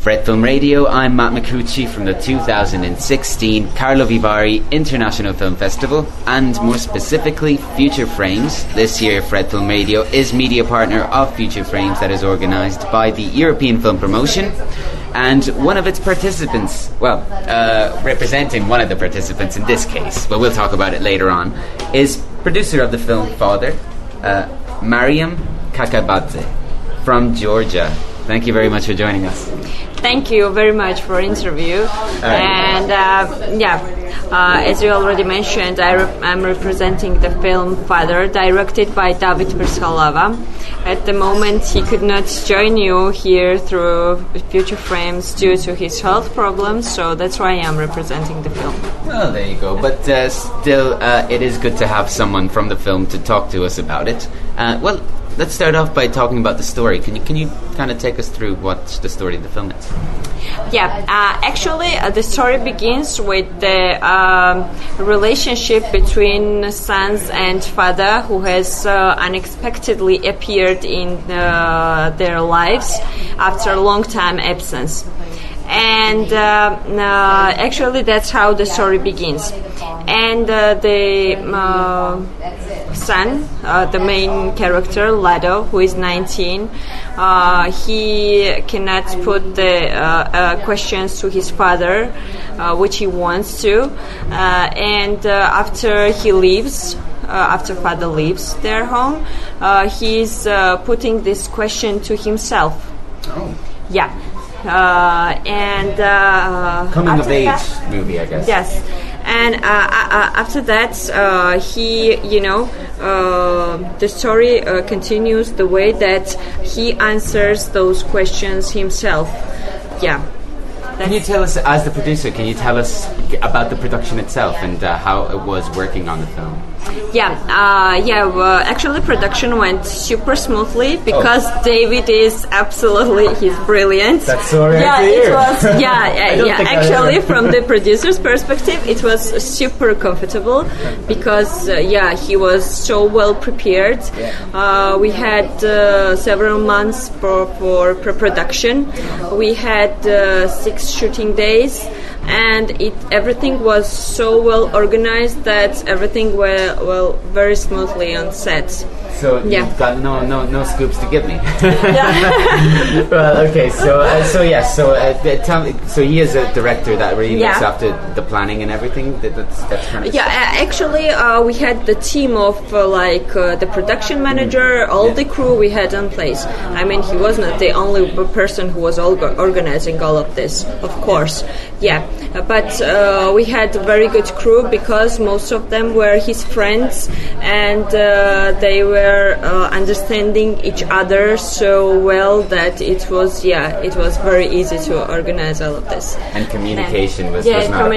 Fred Film Radio, I'm Matt Micucci from the 2016 Carlo Vivari International Film Festival, and more specifically Future Frames. This year Fred Film Radio is media partner of Future Frames, that is organised by the European Film Promotion, and one of its participants, representing one of the participants in this case, but we'll talk about it later on, is producer of the film Father, Mariam Kakabadze from Georgia. Thank you very much for joining us. Thank you very much for the interview. And as you already mentioned, I'm representing the film Father, directed by David Persalava. At the moment, he could not join you here through Future Frames due to his health problems, so that's why I'm representing the film. Oh, there you go. But still, it is good to have someone from the film to talk to us about it. Let's start off by talking about the story. Can you kind of take us through what the story of the film is? The story begins with the relationship between sons and father, who has unexpectedly appeared in their lives after a long time absence. And that's how the story begins. And the son, the main character, Lado, who is 19, he cannot put the questions to his father, which he wants to. After he leaves, after father leaves their home, he's putting this question to himself. Oh. Yeah. Coming of age movie, I guess. Yes, and after that, the story continues the way that he answers those questions himself. Yeah. Can you tell us, as the producer, about the production itself and how it was working on the film? Actually, production went super smoothly because David is he's brilliant. That's so rare to hear. It was. Actually, from the producer's perspective, it was super comfortable because he was so well prepared. We had several months for pre-production. We had 6 shooting days. And everything was so well organized that everything went very smoothly on set. So you've got no scoops to give me. Well, okay. So he is a director that really looks after the planning and everything. That's kind of actually, we had the team of the production manager, all the crew we had in place. I mean, he was not the only person who was organizing all of this, of course. But we had a very good crew because most of them were his friends, and they were understanding each other so well that it was very easy to organize all of this. And communication was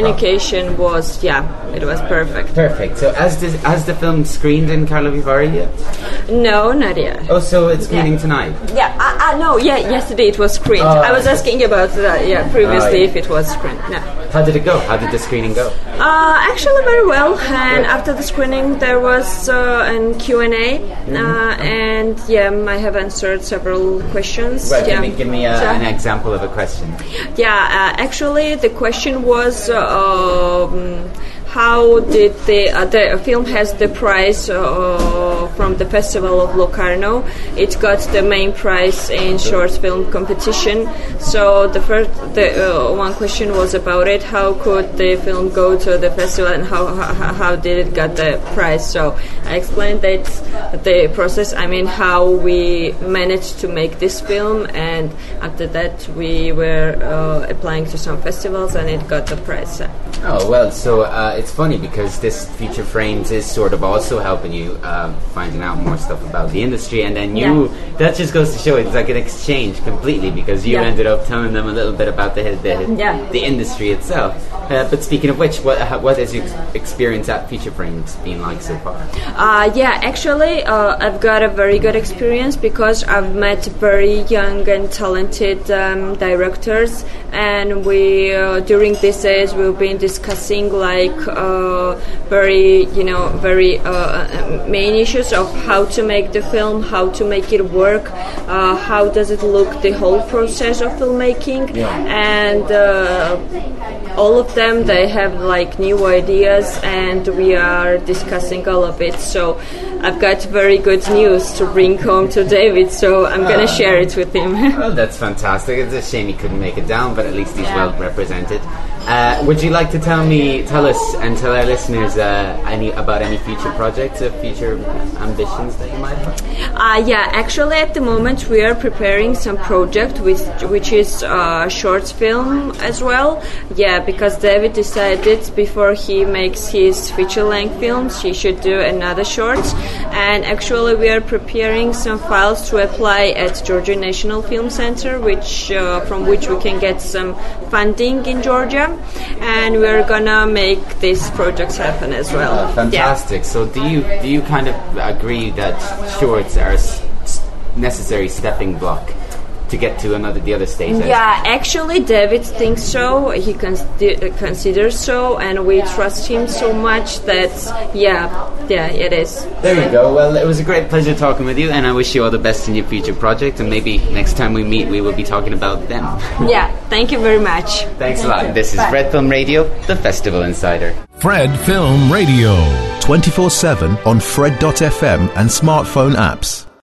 it was perfect. Perfect. So as the film screened in Carlo Vivari yet? No, not yet. Oh, so it's screening tonight? Yesterday it was screened. I was asking about that. Previously if it was screened. No. How did it go? How did the screening go? Actually, very well. And after the screening, there was a Q&A, and I have answered several questions. Right, give me an example of a question. Actually, the question was, how did the film has the prize from the Festival of Locarno. It got the main prize in short film competition. So the one question was about it. How could the film go to the festival, and how did it get the prize? So I explained that the process. I mean, how we managed to make this film, and after that we were applying to some festivals, and it got the prize. Oh well, so it's funny because this Future Frames is sort of also helping you finding out more stuff about the industry, and then that just goes to show it's like an exchange completely, because you ended up telling them a little bit about the industry itself. But speaking of which, what has your experience at Future Frames been like so far? Actually, I've got a very good experience because I've met very young and talented directors, and we during these days we've been discussing like very main issues of how to make the film, how to make it work, how does it look, the whole process of filmmaking, and all of them, they have like new ideas, and we are discussing all of it. So I've got very good news to bring home to David, so I'm going to share it with him. Well, that's fantastic. It's a shame he couldn't make it down, but at least he's well represented. Would you like to tell us and tell our listeners about any future projects or future ambitions that you might have? Actually at the moment we are preparing some project which is a short film as well. Because David decided before he makes his feature-length films he should do another short, and actually we are preparing some files to apply at Georgia National Film Center, from which we can get some funding in Georgia, and we're gonna make these projects happen as well. Fantastic. So do you kind of agree that shorts are a necessary stepping block to get to the other stage? Actually David thinks so. He considers so, and we trust him so much that it is. There you go. Well, it was a great pleasure talking with you, and I wish you all the best in your future project, and maybe next time we meet we will be talking about them. Thank you very much. Thanks a lot. This is Fred Film Radio, the Festival Insider. Fred Film Radio 24/7 on Fred.fm and smartphone apps.